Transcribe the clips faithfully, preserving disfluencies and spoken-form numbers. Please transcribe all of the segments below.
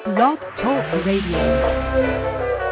Blog Talk Radio.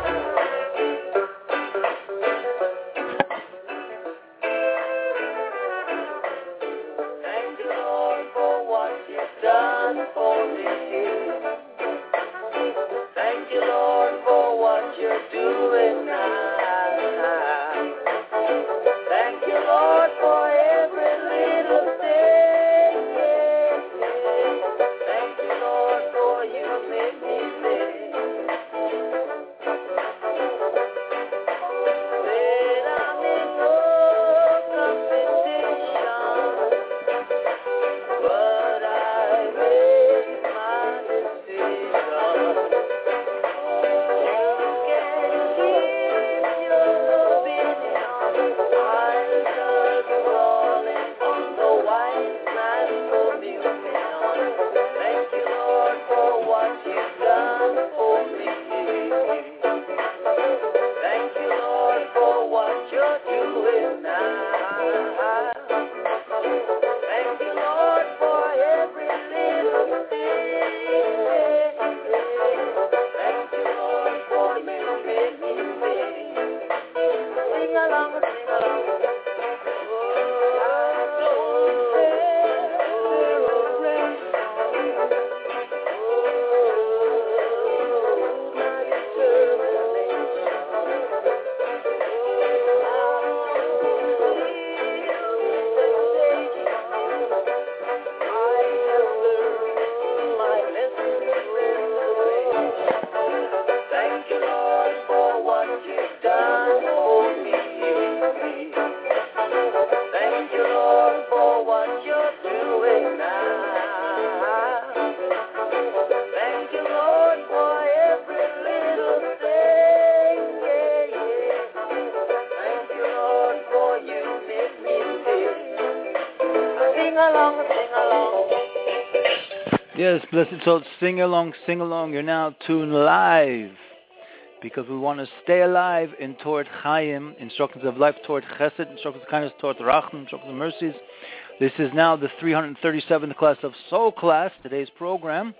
Yes, blessed souls, sing along, sing along. You're now tuned live because we want to stay alive in toward Chaim, instructions of life toward Chesed, instructions of kindness toward Rachman, instructions of mercies. This is now the three hundred thirty-seventh class of Soul Class, today's program.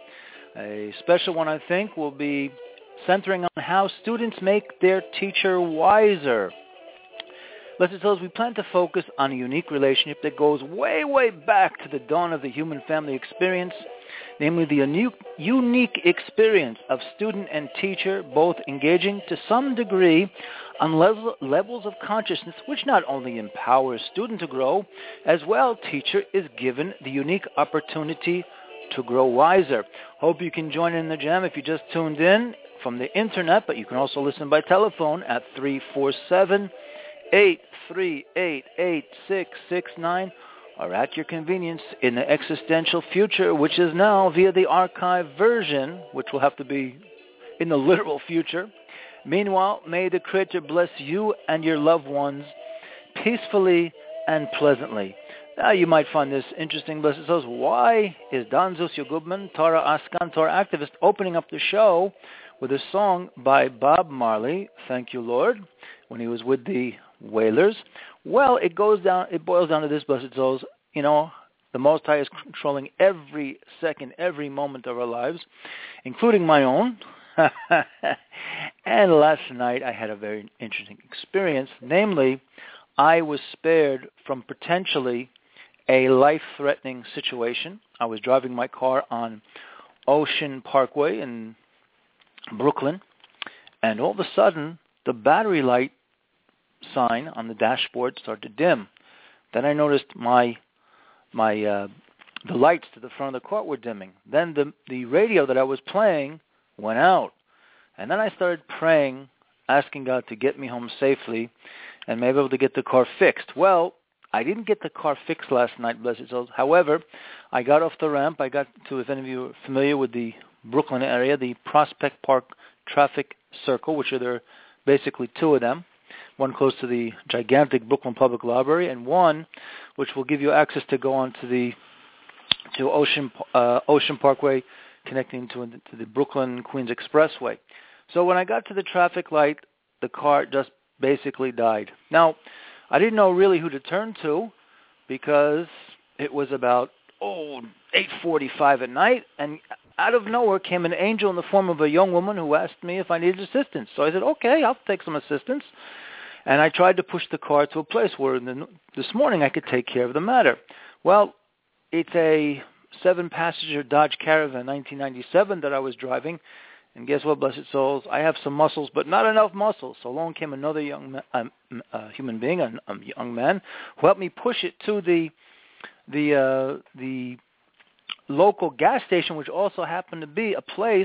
A special one, I think, will be centering on how students make their teacher wiser. Blessed souls, we plan to focus on a unique relationship that goes way, way back to the dawn of the human family experience, namely the unique, unique experience of student and teacher both engaging to some degree on level, levels of consciousness which not only empowers student to grow, as well teacher is given the unique opportunity to grow wiser. Hope you can join in the jam if you just tuned in from the internet, but you can also listen by telephone at three four seven, eight three eight, eight six six nine or at your convenience in the existential future, which is now via the archive version, which will have to be in the literal future. Meanwhile, may the Creator bless you and your loved ones peacefully and pleasantly. Now you might find this interesting, blessed souls. Why is Don Zusio Gubman, Torah Askan, Torah activist, opening up the show with a song by Bob Marley, Thank You, Lord, when he was with the Wailers? Well, it goes down, it boils down to this, blessed souls. You know, the Most High is controlling every second, every moment of our lives, including my own. And last night I had a very interesting experience. Namely, I was spared from potentially a life-threatening situation. I was driving my car on Ocean Parkway in Brooklyn, and all of a sudden, the battery light sign on the dashboard started to dim. Then I noticed my my uh, the lights to the front of the car were dimming. Then the the radio that I was playing went out, and then I started praying, asking God to get me home safely, and maybe able to get the car fixed. Well, I didn't get the car fixed last night, blessed souls. However, I got off the ramp. I got to, if any of you are familiar with the Brooklyn area, the Prospect Park Traffic Circle, which are there basically two of them. One close to the gigantic Brooklyn Public Library, and one which will give you access to go on to the to Ocean uh, Ocean Parkway, connecting to, to the Brooklyn Queens Expressway. So when I got to the traffic light, the car just basically died. Now, I didn't know really who to turn to because it was about oh eight forty-five at night, and out of nowhere came an angel in the form of a young woman who asked me if I needed assistance. So I said, okay, I'll take some assistance. And I tried to push the car to a place where the, this morning I could take care of the matter. Well, it's a seven-passenger Dodge Caravan nineteen ninety-seven that I was driving. And guess what, blessed souls? I have some muscles, but not enough muscles. So along came another young ma- um, uh, human being, a, a young man, who helped me push it to the the uh, the local gas station, which also happened to be a place,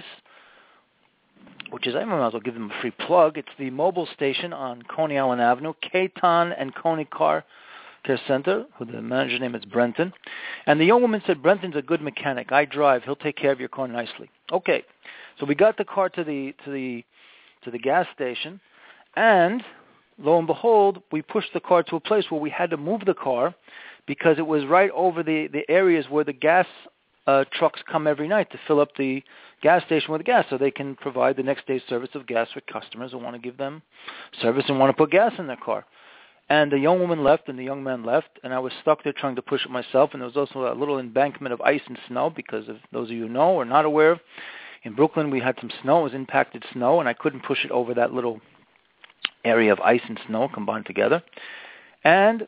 which is, I might as well give them a free plug. It's the mobile station on Coney Island Avenue, Katon and Coney Car Care Center, who the manager's name is Brenton. And the young woman said, Brenton's a good mechanic. I drive. He'll take care of your car nicely. Okay. So we got the car to the to the to the gas station, and lo and behold, we pushed the car to a place where we had to move the car because it was right over the, the areas where the gas uh, trucks come every night to fill up the gas station with gas so they can provide the next day's service of gas for customers who want to give them service and want to put gas in their car. And the young woman left and the young man left, and I was stuck there trying to push it myself, and there was also a little embankment of ice and snow because, of those of you who know or not aware, in Brooklyn we had some snow. It was impacted snow, and I couldn't push it over that little area of ice and snow combined together. And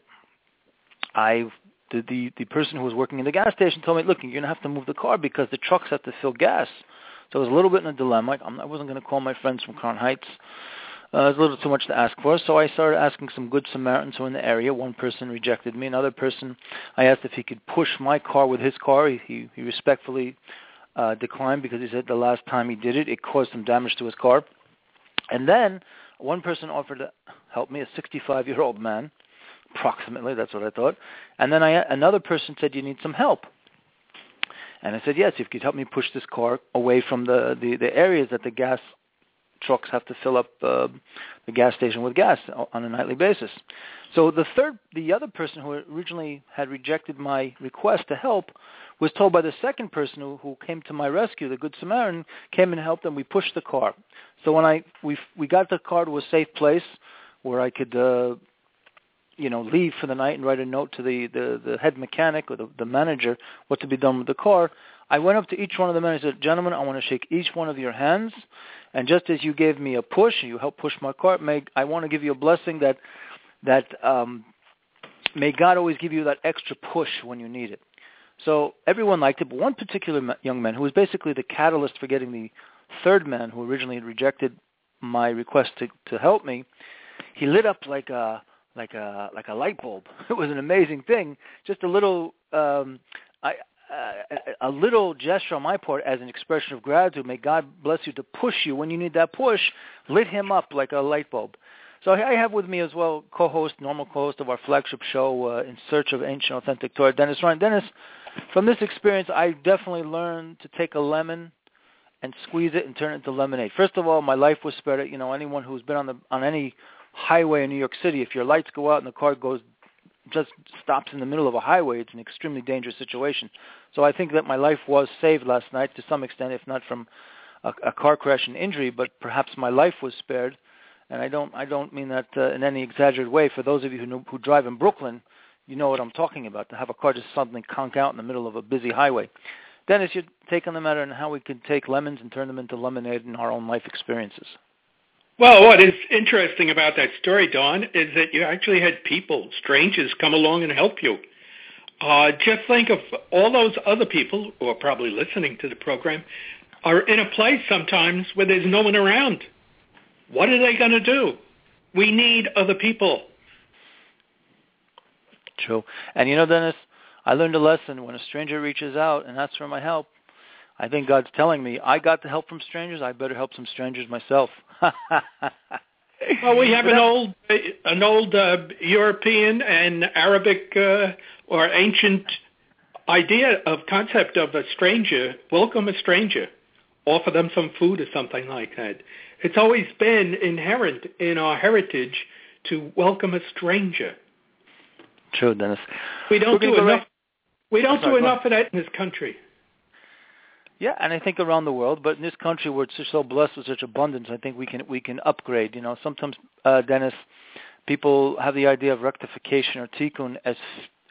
I, the, the, the person who was working in the gas station told me, look, you're going to have to move the car because the trucks have to fill gas. So I was a little bit in a dilemma. I'm, I wasn't going to call my friends from Crown Heights. Uh, it was a little too much to ask for, so I started asking some good Samaritans who were in the area. One person rejected me. Another person, I asked if he could push my car with his car. He, he, he respectfully uh, declined because he said the last time he did it, it caused some damage to his car. And then one person offered to help me, a sixty-five-year-old man, approximately, that's what I thought. And then I, another person said, you need some help. And I said, yes, if you could help me push this car away from the, the, the areas that the gas trucks have to fill up uh, the gas station with gas on a nightly basis. So the third, the other person who originally had rejected my request to help was told by the second person who, who came to my rescue, the Good Samaritan, came and helped, and we pushed the car. So when I we we got the car to a safe place where I could, uh, you know, leave for the night and write a note to the, the, the head mechanic or the, the manager what to be done with the car, I went up to each one of them and I said, gentlemen, I want to shake each one of your hands. And just as you gave me a push, you helped push my car, may, I want to give you a blessing that, that um, may God always give you that extra push when you need it. So everyone liked it, but one particular young man who was basically the catalyst for getting the third man who originally had rejected my request to, to help me, he lit up like a, like a, like a light bulb. It was an amazing thing. Just a little, um, I, Uh, a, a little gesture on my part as an expression of gratitude, may God bless you, to push you when you need that push, lit him up like a light bulb. So I have with me as well co-host, normal co-host of our flagship show, uh, In Search of Ancient Authentic Torah, Dennis Ryan. Dennis, from this experience, I definitely learned to take a lemon and squeeze it and turn it into lemonade. First of all, my life was spared. You know, anyone who's been on the on any highway in New York City, if your lights go out and the car goes just stops in the middle of a highway, it's an extremely dangerous situation. So I think that my life was saved last night to some extent, if not from a, a car crash and injury, but perhaps my life was spared. And I don't I don't mean that uh, in any exaggerated way. For those of you who, know, who drive in Brooklyn, you know what I'm talking about, to have a car just suddenly conk out in the middle of a busy highway. Dennis, your take on the matter and how we can take lemons and turn them into lemonade in our own life experiences. Well, what is interesting about that story, Don, is that you actually had people, strangers, come along and help you. Uh, just think of all those other people who are probably listening to the program are in a place sometimes where there's no one around. What are they going to do? We need other people. True. And you know, Dennis, I learned a lesson. When a stranger reaches out and asks for my help, I think God's telling me, I got the help from strangers, I better help some strangers myself. Well, we have an old an old uh, European and Arabic uh, or ancient idea of concept of a stranger. Welcome a stranger. Offer them some food or something like that. It's always been inherent in our heritage to welcome a stranger. True, Dennis. We don't do enough. Right. We don't sorry, do enough of that in this country. Yeah, and I think around the world, but in this country where it's just so blessed with such abundance, I think we can we can upgrade. You know, sometimes, uh, Dennis, people have the idea of rectification or tikkun as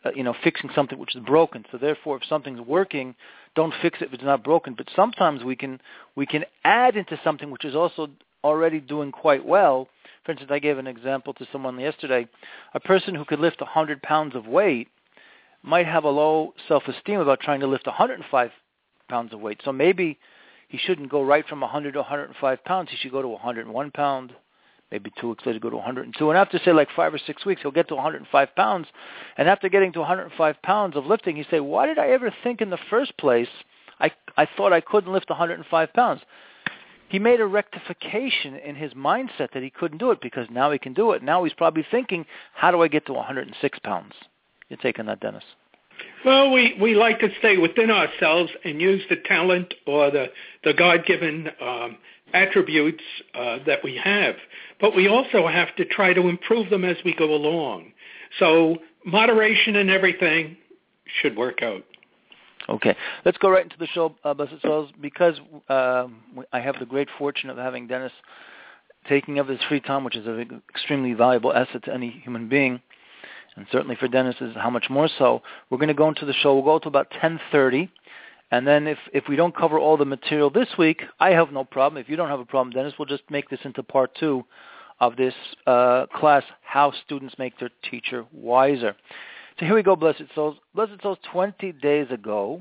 uh, you know, fixing something which is broken. So therefore, if something's working, don't fix it if it's not broken. But sometimes we can we can add into something which is also already doing quite well. For instance, I gave an example to someone yesterday. A person who could lift one hundred pounds of weight might have a low self-esteem about trying to lift one hundred five pounds of weight. So maybe he shouldn't go right from one hundred to one hundred five pounds. He should go to one hundred one pound, maybe two weeks later go to one hundred two. And after, say, like five or six weeks, he'll get to one hundred five pounds. And after getting to one hundred five pounds of lifting, he say, why did I ever think in the first place I, I thought I couldn't lift one hundred five pounds? He made a rectification in his mindset that he couldn't do it because now he can do it. Now he's probably thinking, how do I get to one hundred six pounds? You're taking that, Dennis. Well, we, we like to stay within ourselves and use the talent or the, the God-given um, attributes uh, that we have. But we also have to try to improve them as we go along. So moderation in everything should work out. Okay, let's go right into the show, uh, because um, I have the great fortune of having Dennis taking of his free time, which is an extremely valuable asset to any human being, and certainly for Dennis is how much more so. We're going to go into the show. We'll go to about ten thirty, and then if, if we don't cover all the material this week, I have no problem. If you don't have a problem, Dennis, we'll just make this into part two of this uh, class, How Students Make Their Teacher Wiser. So here we go, Blessed Souls. Blessed Souls, twenty days ago,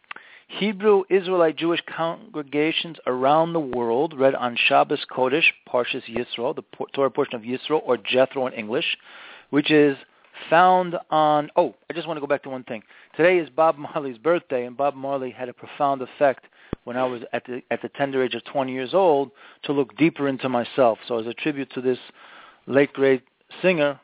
Hebrew Israelite Jewish congregations around the world read on Shabbos Kodesh, Parshas Yisro, the Torah portion of Yisro, or Jethro in English, which is found on, oh, I just want to go back to one thing. Today is Bob Marley's birthday, and Bob Marley had a profound effect when I was at the, at the tender age of twenty years old to look deeper into myself. So as a tribute to this late, great singer,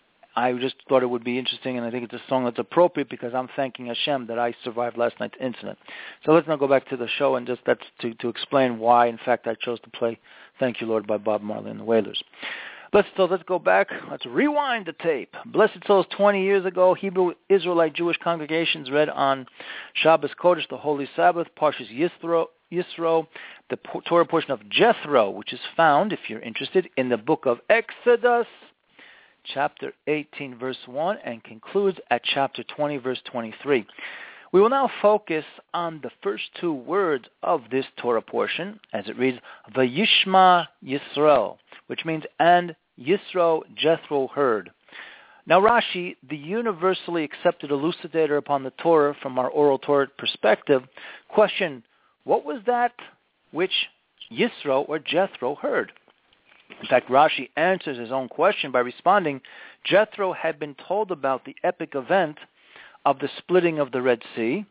I just thought it would be interesting, and I think it's a song that's appropriate because I'm thanking Hashem that I survived last night's incident. So let's now go back to the show and just that's to, to explain why, in fact, I chose to play Thank You, Lord by Bob Marley and the Wailers. Blessed Souls, let's go back. Let's rewind the tape. Blessed Souls, twenty years ago, Hebrew Israelite Jewish congregations read on Shabbos Kodesh, the Holy Sabbath, Parshas Yisro, Yisro, the Torah portion of Jethro, which is found, if you're interested, in the book of Exodus, chapter eighteen, verse one, and concludes at chapter twenty, verse twenty-three. We will now focus on the first two words of this Torah portion, as it reads, Vayishma Yisro, which means, and Yisro, Jethro heard. Now Rashi, the universally accepted elucidator upon the Torah from our oral Torah perspective, question, what was that which Yisro or Jethro heard? In fact, Rashi answers his own question by responding, Jethro had been told about the epic event of the splitting of the Red Sea,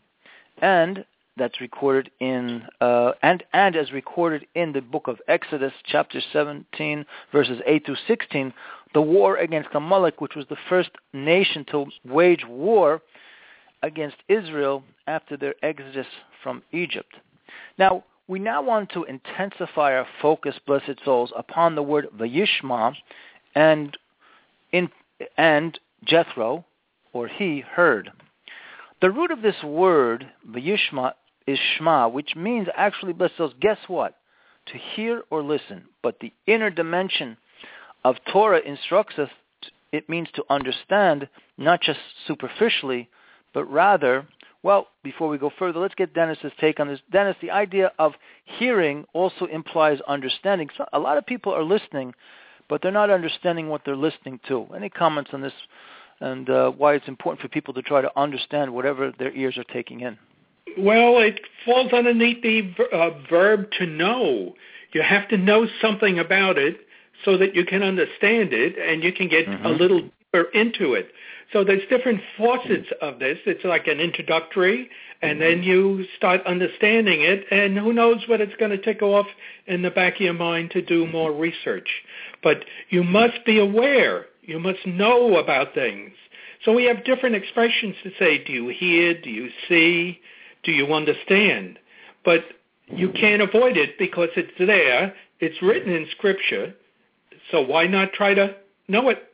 and that's recorded in, uh, and, and as recorded in the book of Exodus, chapter seventeen, verses eight through sixteen, the war against Amalek, which was the first nation to wage war against Israel after their exodus from Egypt. Now, we now want to intensify our focus, Blessed Souls, upon the word Vayishma and in and Jethro, or he, heard. The root of this word, Vayishma, is Shema, which means actually, Blessed Souls, guess what? To hear or listen. But the inner dimension of Torah instructs us, it means to understand, not just superficially, but rather, well, before we go further, let's get Dennis's take on this. Dennis, the idea of hearing also implies understanding. So a lot of people are listening, but they're not understanding what they're listening to. Any comments on this and uh, why it's important for people to try to understand whatever their ears are taking in? Well, it falls underneath the uh, verb to know. You have to know something about it so that you can understand it and you can get mm-hmm. a little deeper into it. So there's different facets of this. It's like an introductory, and then you start understanding it, and who knows what it's going to tick off in the back of your mind to do more research. But you must be aware. You must know about things. So we have different expressions to say, do you hear, do you see, do you understand? But you can't avoid it because it's there. It's written in Scripture. So why not try to know it?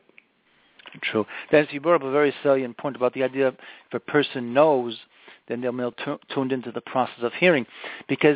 True. Dennis, you brought up a very salient point about the idea of if a person knows, then they'll be t- tuned into the process of hearing. Because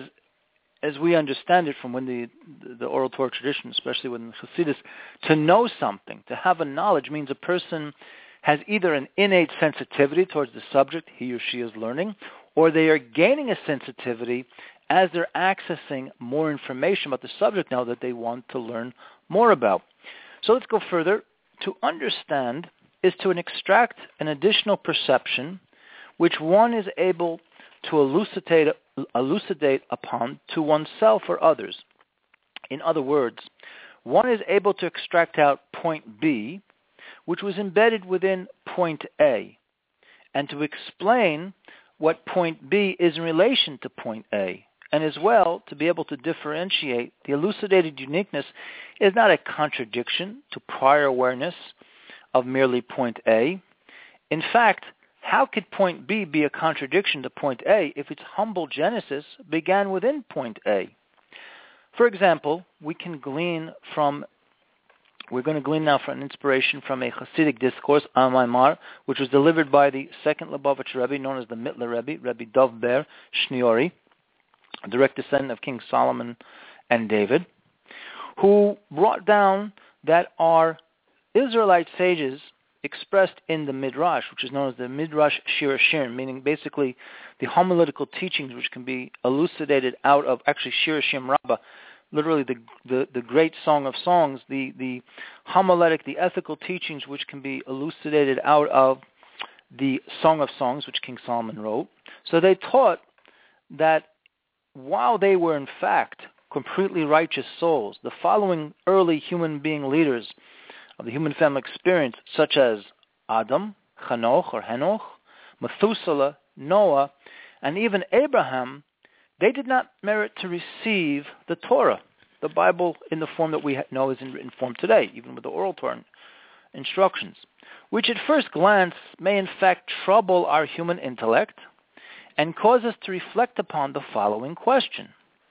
as we understand it from when the, the oral Torah tradition, especially within Hasidus, to know something, to have a knowledge means a person has either an innate sensitivity towards the subject he or she is learning, or they are gaining a sensitivity as they're accessing more information about the subject now that they want to learn more about. So let's go further. To understand is to extract an additional perception which one is able to elucidate, elucidate upon to oneself or others. In other words, one is able to extract out point B, which was embedded within point A, and to explain what point B is in relation to point A, and as well to be able to differentiate the elucidated uniqueness is not a contradiction to prior awareness of merely point A. In fact, how could point B be a contradiction to point A if its humble genesis began within point A? For example, we can glean from, we're going to glean now from an inspiration from a Hasidic discourse, Al Maimar, which was delivered by the second Lubavitch Rebbe, known as the Mittler Rebbe, Rebbe Dov Ber Shniori, a direct descendant of King Solomon and David, who brought down that our Israelite sages expressed in the Midrash, which is known as the Midrash Shir Hashirim, meaning basically the homiletical teachings which can be elucidated out of, actually Shir Hashirim Rabbah, literally the, the, the great Song of Songs, the, the homiletic, the ethical teachings which can be elucidated out of the Song of Songs, which King Solomon wrote. So they taught that while they were in fact completely righteous souls, the following early human being leaders of the human family experience, such as Adam, Chanoch or Henoch, Methuselah, Noah, and even Abraham, they did not merit to receive the Torah, the Bible in the form that we know is in written form today, even with the oral Torah instructions, which at first glance may in fact trouble our human intellect and cause us to reflect upon the following question.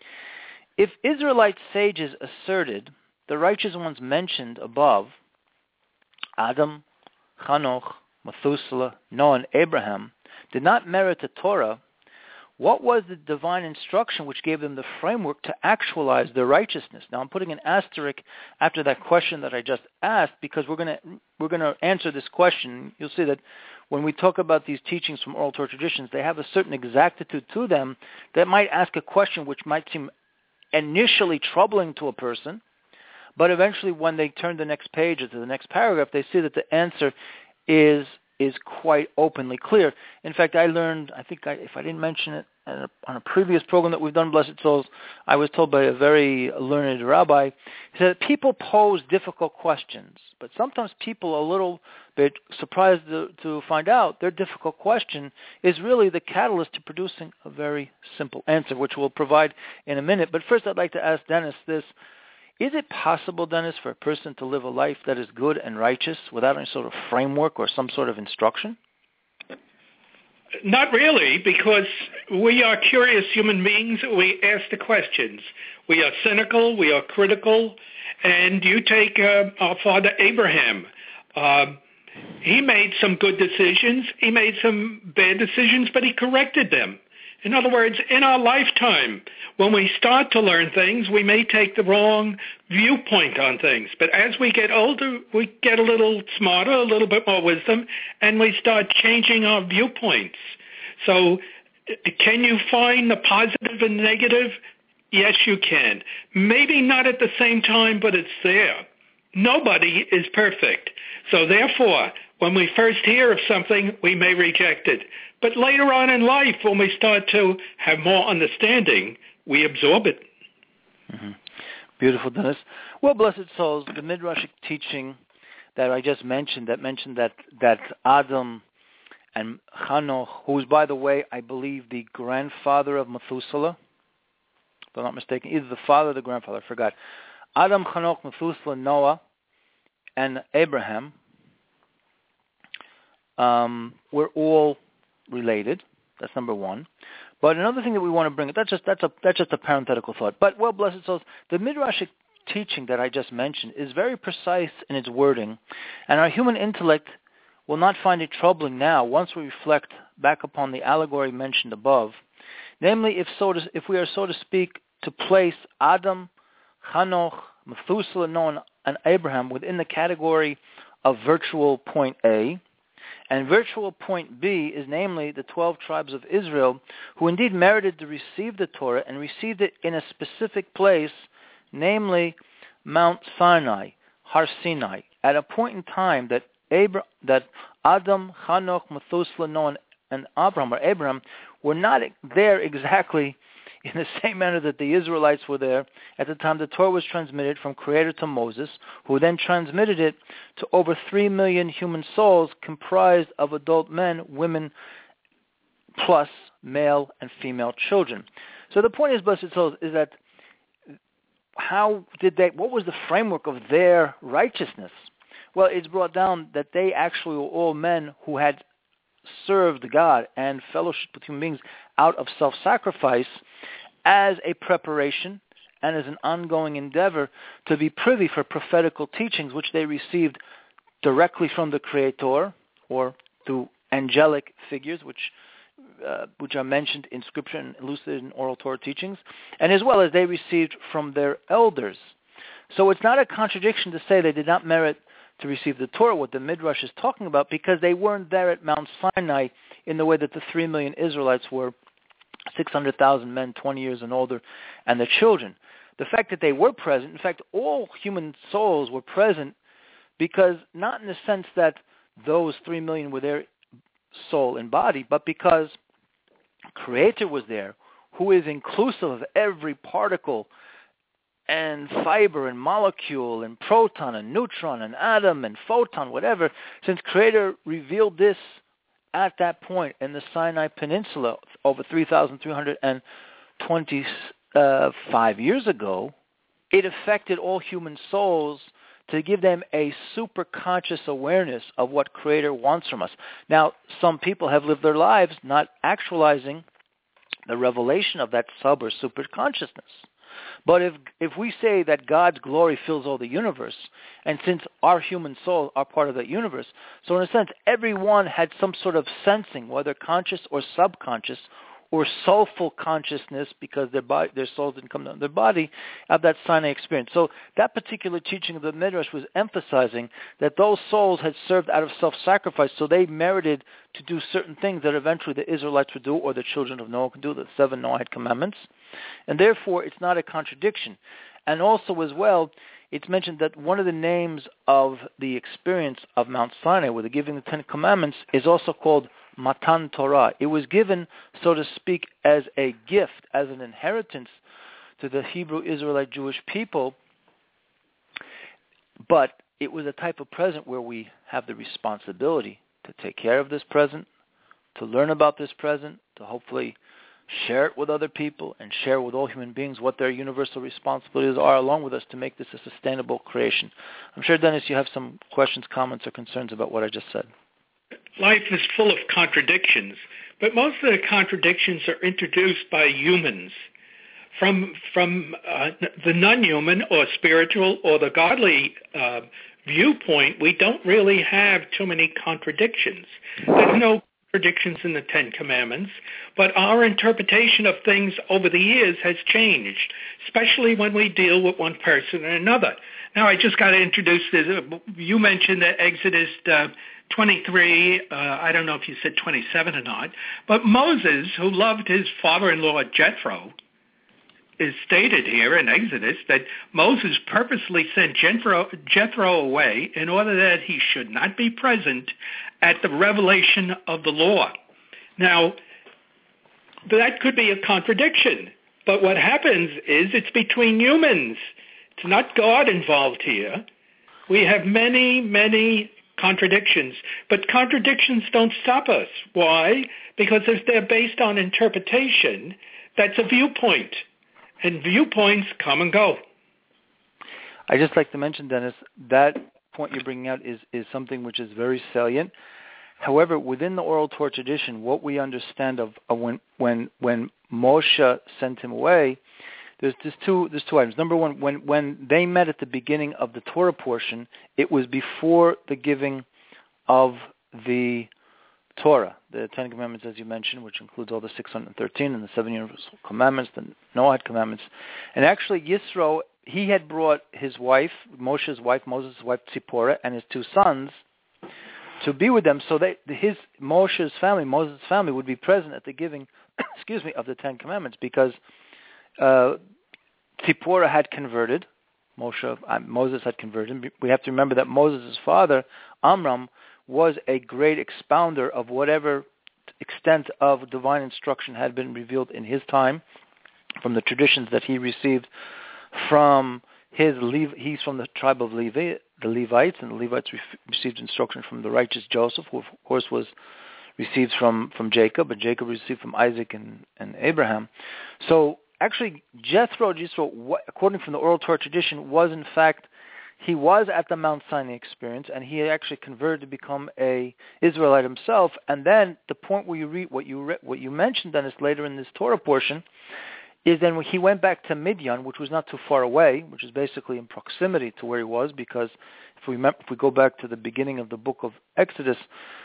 If Israelite sages asserted the righteous ones mentioned above, Adam, Chanoch, Methuselah, Noah, and Abraham, did not merit the Torah, what was the divine instruction which gave them the framework to actualize their righteousness? Now I'm putting an asterisk after that question that I just asked because we're going to we're going to answer this question. You'll see that when we talk about these teachings from oral Torah traditions, they have a certain exactitude to them that might ask a question which might seem initially troubling to a person, but eventually when they turn the next page or to the next paragraph, they see that the answer is is quite openly clear. In fact, I learned, I think I, if I didn't mention it on a, on a previous program that we've done, Blessed Souls, I was told by a very learned rabbi, he said that people pose difficult questions, but sometimes people are a little bit surprised to, to find out their difficult question is really the catalyst to producing a very simple answer, which we'll provide in a minute. But first I'd like to ask Dennis this. Is it possible, Dennis, for a person to live a life that is good and righteous without any sort of framework or some sort of instruction? Not really, because we are curious human beings. We ask the questions. We are cynical. We are critical. And you take uh, our father Abraham. Uh, he made some good decisions. He made some bad decisions, but he corrected them. In other words, in our lifetime, when we start to learn things, we may take the wrong viewpoint on things. But as we get older, we get a little smarter, a little bit more wisdom, and we start changing our viewpoints. So can you find the positive and negative? Yes, you can. Maybe not at the same time, but it's there. Nobody is perfect. So therefore, when we first hear of something, we may reject it. But later on in life, when we start to have more understanding, we absorb it. Mm-hmm. Beautiful, Dennis. Well, blessed souls, the Midrashic teaching that I just mentioned, that mentioned that, that Adam and Chanoch, who is, by the way, I believe the grandfather of Methuselah, if I'm not mistaken, either the father or the grandfather, I forgot. Adam, Chanoch, Methuselah, Noah, and Abraham um, were all related. That's number one. But another thing that we want to bring, that's just that's a that's just a parenthetical thought. But well, blessed souls, the Midrashic teaching that I just mentioned is very precise in its wording, and our human intellect will not find it troubling now once we reflect back upon the allegory mentioned above. Namely, if so to, if we are so to speak to place Adam, Chanoch, Methuselah, Noah, and Abraham within the category of virtual point A, And virtual point B is namely the twelve tribes of Israel, who indeed merited to receive the Torah and received it in a specific place, namely Mount Sinai, Har Sinai, at a point in time that Abra- that Adam, Chanoch, Methuselah, Noah, and Abraham, or Abraham, were not there exactly in the same manner that the Israelites were there at the time the Torah was transmitted from Creator to Moses, who then transmitted it to over three million human souls comprised of adult men, women, plus male and female children. So the point is, blessed souls, is that how did they, what was the framework of their righteousness? Well, it's brought down that they actually were all men who had served God and fellowship with human beings out of self-sacrifice as a preparation and as an ongoing endeavor to be privy for prophetical teachings, which they received directly from the Creator or through angelic figures, which uh, which are mentioned in Scripture and elucidated in oral Torah teachings, and as well as they received from their elders. So it's not a contradiction to say they did not merit to receive the Torah, what the Midrash is talking about, because they weren't there at Mount Sinai in the way that the three million Israelites were, six hundred thousand men, twenty years and older, and the children. The fact that they were present, in fact, all human souls were present, because not in the sense that those three million were there soul and body, but because Creator was there, who is inclusive of every particle and fiber and molecule and proton and neutron and atom and photon, whatever, since Creator revealed this at that point in the Sinai Peninsula over three thousand three hundred twenty-five years ago, it affected all human souls to give them a super conscious awareness of what Creator wants from us. Now, some people have lived their lives not actualizing the revelation of that sub or super consciousness. But if if we say that God's glory fills all the universe, and since our human souls are part of that universe, so in a sense, everyone had some sort of sensing, whether conscious or subconscious, or soulful consciousness, because their body, their souls didn't come down to their body, of that Sinai experience. So that particular teaching of the Midrash was emphasizing that those souls had served out of self-sacrifice, so they merited to do certain things that eventually the Israelites would do, or the children of Noah could do, the seven Noahide commandments. And therefore, it's not a contradiction. And also, as well, it's mentioned that one of the names of the experience of Mount Sinai, with the giving of the Ten Commandments, is also called Matan Torah. It was given, so to speak, as a gift, as an inheritance to the Hebrew Israelite Jewish people, but it was a type of present where we have the responsibility to take care of this present, to learn about this present, to hopefully share it with other people and share with all human beings what their universal responsibilities are, along with us, to make this a sustainable creation. I'm sure, Dennis, you have some questions, comments, or concerns about what I just said. Life is full of contradictions, but most of the contradictions are introduced by humans. From from uh, the non-human or spiritual or the godly uh, viewpoint, we don't really have too many contradictions. There's no contradictions in the Ten Commandments, but our interpretation of things over the years has changed, especially when we deal with one person and another. Now, I just got to introduce this. You mentioned that Exodus uh, twenty-three, uh, I don't know if you said twenty-seven or not, but Moses, who loved his father-in-law Jethro, is stated here in Exodus that Moses purposely sent Jethro, Jethro away in order that he should not be present at the revelation of the law. Now, that could be a contradiction, but what happens is it's between humans. It's not God involved here. We have many, many contradictions, but contradictions don't stop us. Why? Because if they're based on interpretation, that's a viewpoint, and viewpoints come and go. I just like to mention, Dennis, that point you're bringing out is, is something which is very salient. However, within the oral Torah tradition, what we understand of, of when when when Moshe sent him away, there's, there's two there's two items. Number one, when when they met at the beginning of the Torah portion, it was before the giving of the Torah, the Ten Commandments, as you mentioned, which includes all the six hundred thirteen and the seven universal commandments, the Noahide commandments. And actually, Yisro, he had brought his wife, Moshe's wife, Moses' wife, Tzipporah, and his two sons to be with them. So they, his Moshe's family, Moses' family, would be present at the giving, excuse me, of the Ten Commandments, because uh, Tzipporah had converted. Moshe, uh, Moses had converted. We have to remember that Moses' father, Amram, was a great expounder of whatever extent of divine instruction had been revealed in his time, from the traditions that he received from his Lev- he's from the tribe of Levi, the Levites, and the Levites re- received instruction from the righteous Joseph, who of course was received from, from Jacob, but Jacob received from Isaac and, and Abraham. So actually, Jethro, Jethro, according from the oral Torah tradition, was in fact, he was at the Mount Sinai experience, and he actually converted to become a Israelite himself. And then the point where you read what you re- what you mentioned, Dennis, later in this Torah portion, is then when he went back to Midian, which was not too far away, which is basically in proximity to where he was, because if we if we go back to the beginning of the book of Exodus,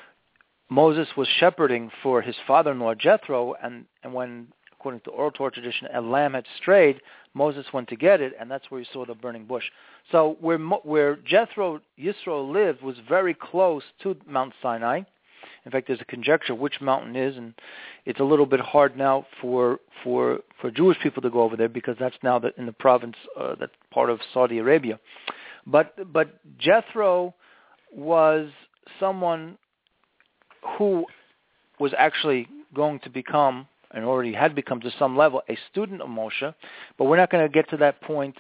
Moses was shepherding for his father-in-law Jethro, and, and when, according to oral Torah tradition, a lamb had strayed, Moses went to get it, and that's where he saw the burning bush. So where where Jethro, Yisro lived was very close to Mount Sinai. In fact, there's a conjecture which mountain is, and it's a little bit hard now for for, for Jewish people to go over there, because that's now the, in the province, uh, that's part of Saudi Arabia. But but Jethro was someone who was actually going to become, and already had become to some level, a student of Moshe, but we're not going to get to that point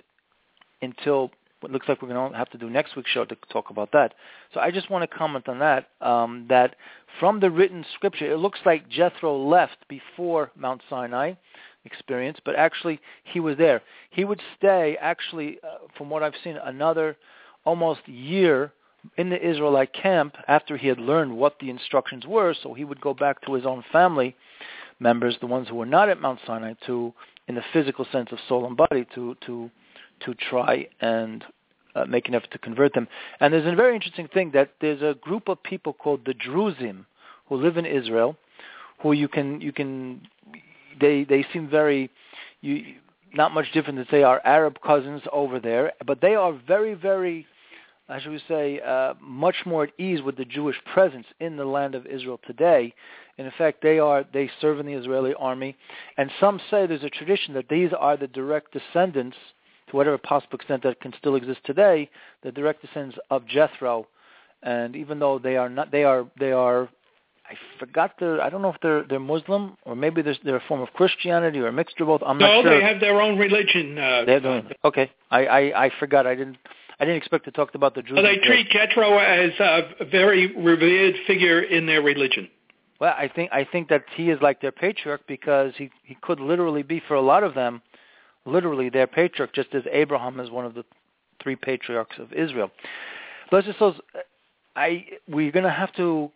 until it looks like we're going to have to do next week's show to talk about that. So I just want to comment on that, um, that from the written scripture, it looks like Jethro left before Mount Sinai experience, but actually he was there. He would stay, actually, uh, from what I've seen, another almost year in the Israelite camp after he had learned what the instructions were, so he would go back to his own family members, the ones who were not at Mount Sinai, to, in the physical sense of soul and body, to to to try and uh, make an effort to convert them. And there's a very interesting thing, that there's a group of people called the Druzim who live in Israel, who you can you can they they seem very you, not much different than, say, our Arab cousins over there, but they are very very, how should we say, uh, much more at ease with the Jewish presence in the land of Israel today. And in fact, they are they serve in the Israeli army, and some say there's a tradition that these are the direct descendants, to whatever possible extent that can still exist today, the direct descendants of Jethro. And even though they are not, they are they are, I forgot the, I don't know if they're they're Muslim, or maybe they're, they're a form of Christianity or a mixture of both. I'm no, not sure. No, they have their own religion. Uh, they have their own, okay, I, I I forgot. I didn't. I didn't expect to talk about the Jews. Well, they treat Jethro as a very revered figure in their religion. Well, I think I think that he is like their patriarch, because he, he could literally be, for a lot of them, literally their patriarch, just as Abraham is one of the three patriarchs of Israel. But just so, I we're going to have to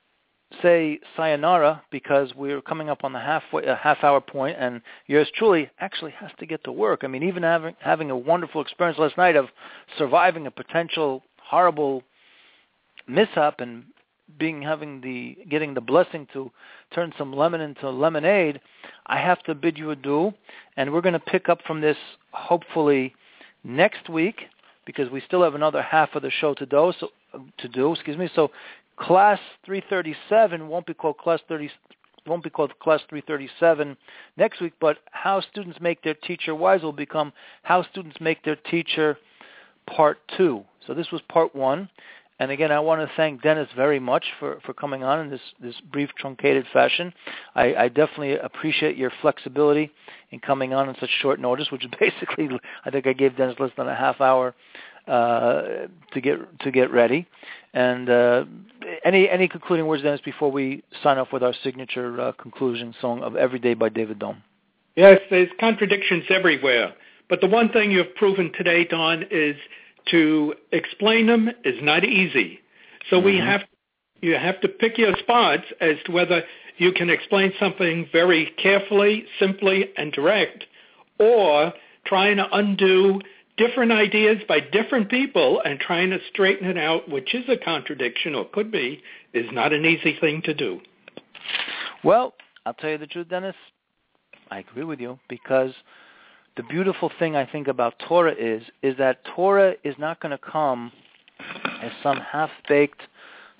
say sayonara, because we're coming up on the halfway a half hour point, and yours truly actually has to get to work. I mean, even having having a wonderful experience last night of surviving a potential horrible mishap and being having the getting the blessing to turn some lemon into lemonade, I have to bid you adieu, and we're going to pick up from this hopefully next week, because we still have another half of the show to do. So to do, excuse me. So class three thirty-seven won't be called class thirty. Won't be called class three thirty-seven next week, but how students make their teacher wise will become how students make their teacher part two. So this was part one. And again, I want to thank Dennis very much for, for coming on in this, this brief, truncated fashion. I, I definitely appreciate your flexibility in coming on in such short notice, which is basically, I think I gave Dennis less than a half hour uh, to get to get ready. And uh, any any concluding words, Dennis, before we sign off with our signature uh, conclusion song of Every Day by David Dome? Yes, there's contradictions everywhere. But the one thing you've proven today, Don, is to explain them is not easy. So mm-hmm. we have you have to pick your spots as to whether you can explain something very carefully, simply, and direct, or trying to undo different ideas by different people and trying to straighten it out, which is a contradiction, or could be, is not an easy thing to do. Well, I'll tell you the truth, Dennis. I agree with you, because the beautiful thing I think about Torah is is that Torah is not going to come as some half-baked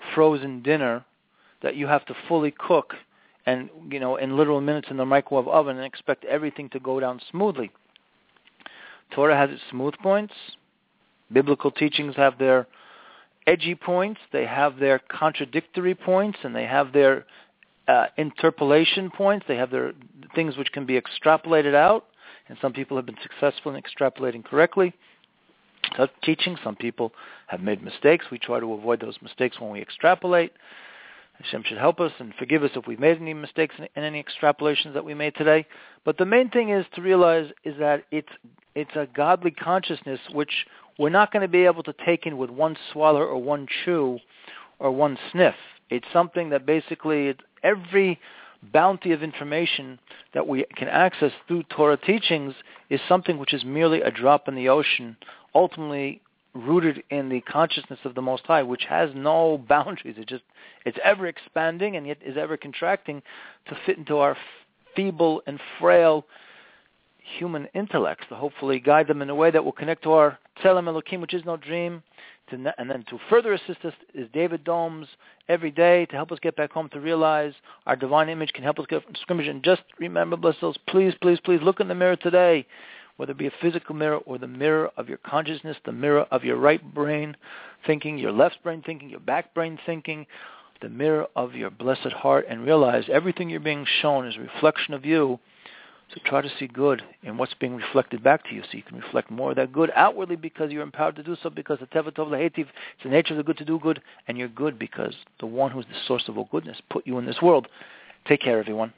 frozen dinner that you have to fully cook and, you know, in literal minutes in the microwave oven and expect everything to go down smoothly. Torah has its smooth points. Biblical teachings have their edgy points. They have their contradictory points, and they have their uh, interpolation points. They have their things which can be extrapolated out, and some people have been successful in extrapolating correctly. So teaching, some people have made mistakes. We try to avoid those mistakes when we extrapolate. Hashem should help us and forgive us if we've made any mistakes in, in any extrapolations that we made today. But the main thing is to realize is that it's it's a godly consciousness which we're not going to be able to take in with one swallow or one chew or one sniff. It's something that basically it, every bounty of information that we can access through Torah teachings is something which is merely a drop in the ocean, ultimately rooted in the consciousness of the Most High, which has no boundaries. It just it's ever expanding and yet is ever contracting to fit into our feeble and frail human intellects, to hopefully guide them in a way that will connect to our Tzelem Elokim, which is no dream. To ne- and then to further assist us is David Domes every day to help us get back home, to realize our divine image can help us get from scrimmage. And just remember, bless those, please, please, please look in the mirror today, whether it be a physical mirror or the mirror of your consciousness, the mirror of your right brain thinking, your left brain thinking, your back brain thinking, the mirror of your blessed heart, and realize everything you're being shown is a reflection of you. So try to see good in what's being reflected back to you, so you can reflect more of that good outwardly because you're empowered to do so, because the Teva Tov Lehetiv, it's the nature of the good to do good, and you're good because the one who's the source of all goodness put you in this world. Take care, everyone.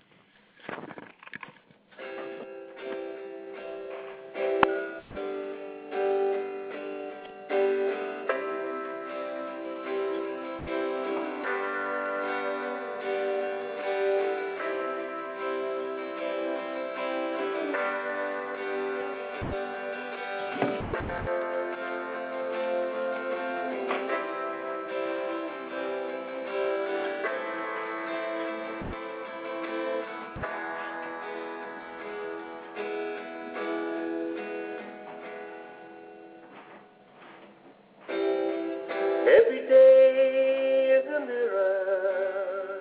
Every day is a mirror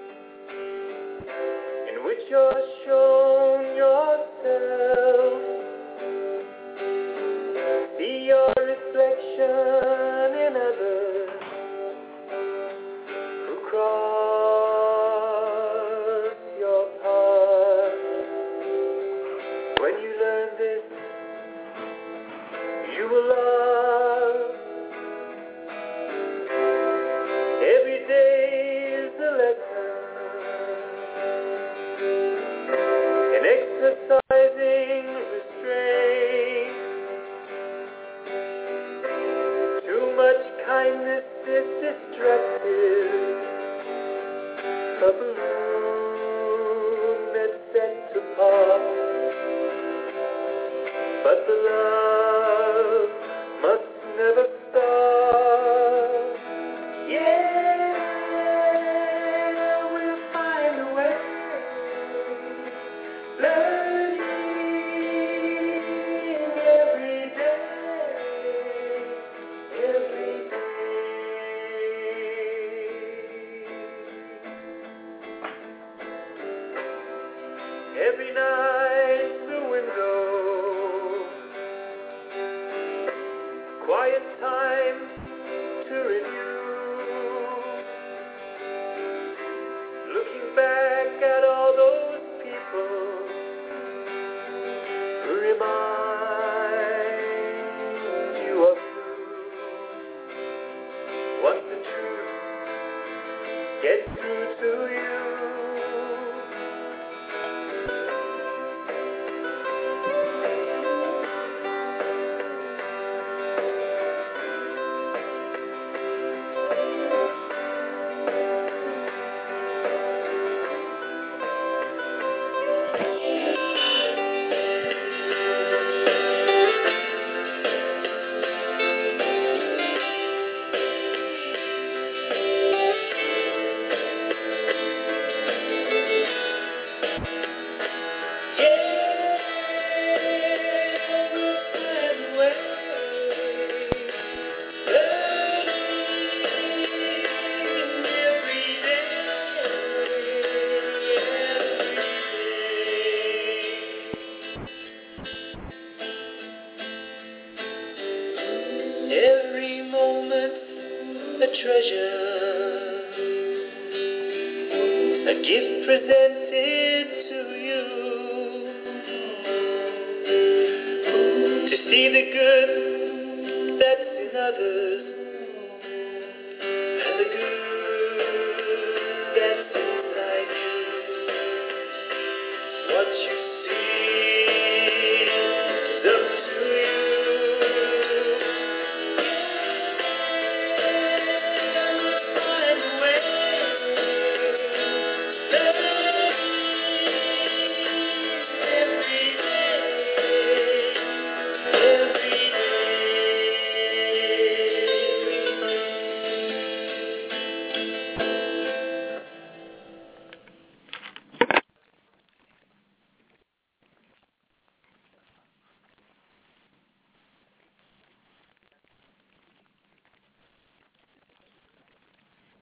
in which you're shown yourself. See your reflection in others who cross your path. When you learn this, you will love. Every day is a lesson in exercising restraint. Too much kindness is destructive. A balloon that's set to pop, but the love must never stop. Yeah, we'll find a way, learning every day, every day. Every night the window, quiet time to review. Looking back at all those people who remind you of you. Once the truth gets through to you, treasure, a gift presented to you, to see the good that's in others